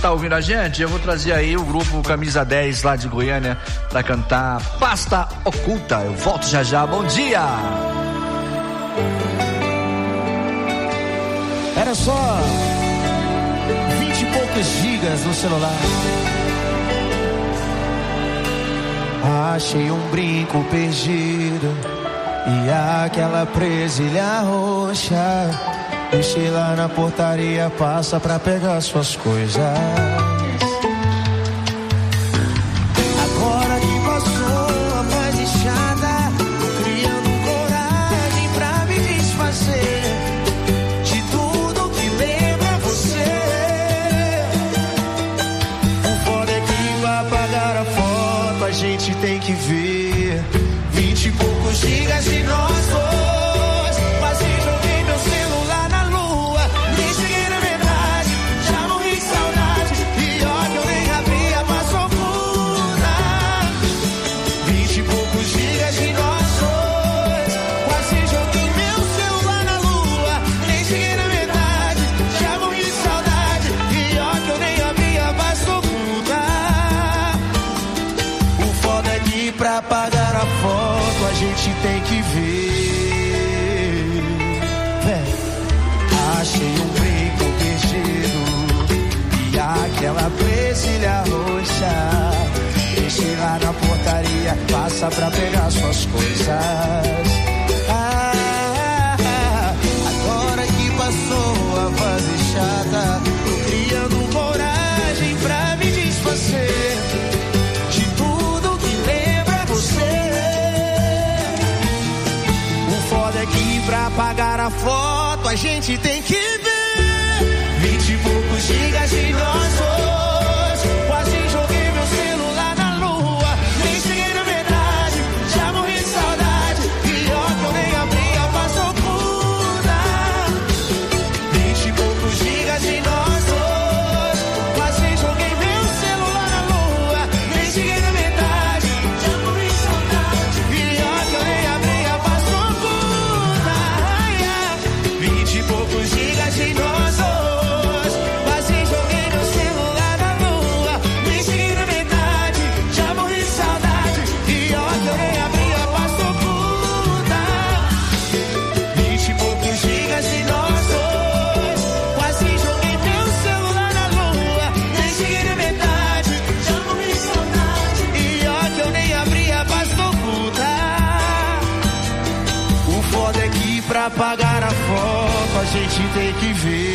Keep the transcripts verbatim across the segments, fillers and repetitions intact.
Tá ouvindo a gente? Eu vou trazer aí o grupo Camisa dez lá de Goiânia pra cantar Pasta Oculta. Eu volto já já, bom dia! Era só vinte e poucas gigas no celular. Achei um brinco perdido e aquela presilha roxa. Deixei lá na portaria, passa pra pegar suas coisas. Agora que passou a mais inchada, tô criando coragem pra me desfazer de tudo que lembra você. O foda é que pra apagar a foto a gente tem que ver vinte e poucos gigas de nós dois. Quase joguei meu celular na lua, nem cheguei na metade, já morri de saudade. Pior que eu nem abri a pasta oculta. Vinte e poucos gigas de nós dois. Quase joguei meu celular na lua, nem cheguei na metade, já morri de saudade. Pior que eu nem abri a pasta oculta. O foda é que pra apagar a foto a gente tem que ver. Achei um brinco perdido e aquela presilha roxa. Deixei lá na portaria, passa pra pegar suas coisas. Ah, agora que passou a fase chata, tô criando coragem pra me desfazer de tudo que lembra você. O foda é que pra apagar a foto a gente tem que ver vinte e poucos gigas de nós dois. Quase joguei meu celular na lua, nem cheguei na metade, já morri de saudade. Pior que eu nem abri a pasta oculta. Vinte e poucos gigas de nós dois. Quase joguei meu celular na lua, nem cheguei na metade, já morri de saudade. Pior que eu nem abri a pasta oculta. Vinte e poucos gigas de nós dois. Quase joguei meu celular na lua, nem cheguei na metade, já morri de saudade. Pior que eu nem abri a pasta oculta. Vinte e poucos gigas de nós dois. Quase joguei meu celular na lua, nem cheguei na metade, já morri de saudade. Pior que eu nem abri a pasta oculta. O foda é que pra apagar a foto a gente tem que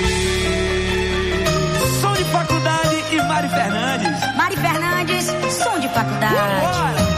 ver. Som de faculdade e Mari Fernandes. Mari Fernandes, som de faculdade.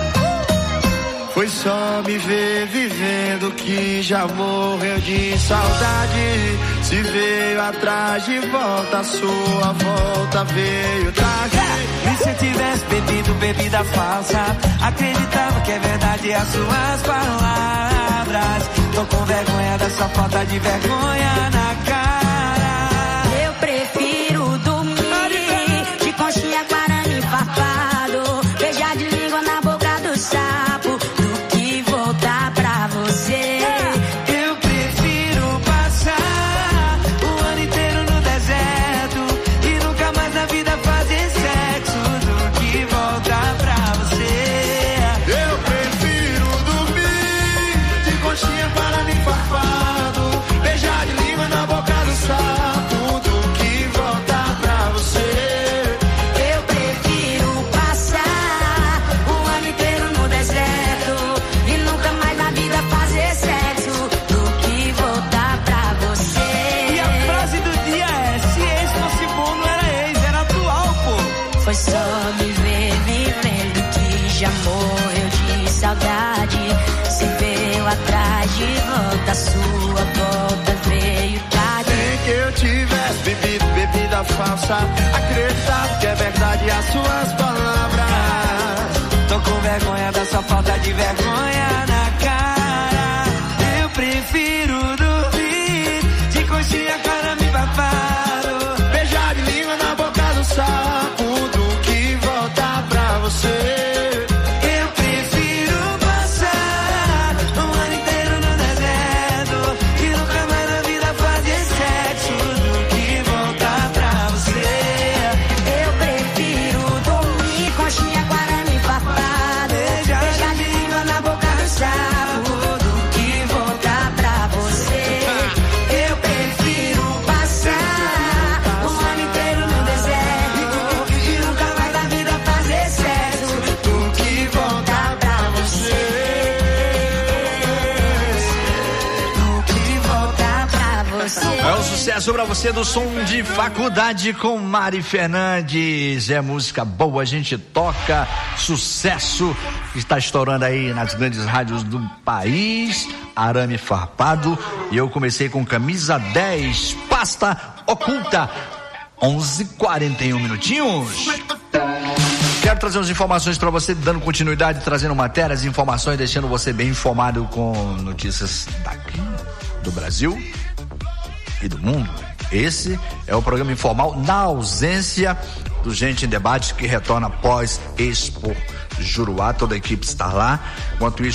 Foi só me ver vivendo que já morreu de saudade. Se veio atrás de volta, a sua volta veio tarde. E se eu tivesse bebido bebida falsa, acreditava que é verdade as suas palavras. Tô com vergonha dessa falta de vergonha na cara. Eu prefiro dormir de conchinha, guarani, farpado, beijar de língua na boca do sapo, do que voltar pra você. Eu prefiro passar o ano inteiro no deserto e nunca mais na vida fazer sexo, do que voltar pra você. Eu prefiro dormir de conchinha, guarani, farpado, beijar de língua na boca do sapo, do que voltar pra você. Eu prefiro passar o ano inteiro no deserto e nunca mais na vida fazer sexo, do que voltar pra você. E a frase do dia é: se ex fosse bom, não era ex, era atual, pô. Foi só me ver vivendo que já morreu de saudade. Se veio atrás de volta, sua volta veio tarde. Nem que eu tivesse bebido bebida falsa, acreditado que é verdade as suas palavras. Tô com vergonha dessa falta de vergonha na cara. Eu prefiro dormir de conchinha, cara, me babado, Beijar de língua na boca do sapo, do que voltar pra você. eu prefiro passar um ano inteiro no deserto e nunca mais na vida fazer sexo, do que voltar pra você. Eu Sucesso pra você do Som de Faculdade com Mari Fernandes. É música boa, a gente toca. Sucesso que está estourando aí nas grandes rádios do país. Arame Farpado. E eu comecei com Camisa dez, Pasta Oculta. onze e quarenta e um minutinhos. Quero trazer umas informações para você, dando continuidade, trazendo matérias, informações, deixando você bem informado com notícias daqui, do Brasil e do mundo. Esse é o programa informal na ausência do Gente em Debate, que retorna após Expo Juruá. Toda a equipe está lá. Enquanto isso,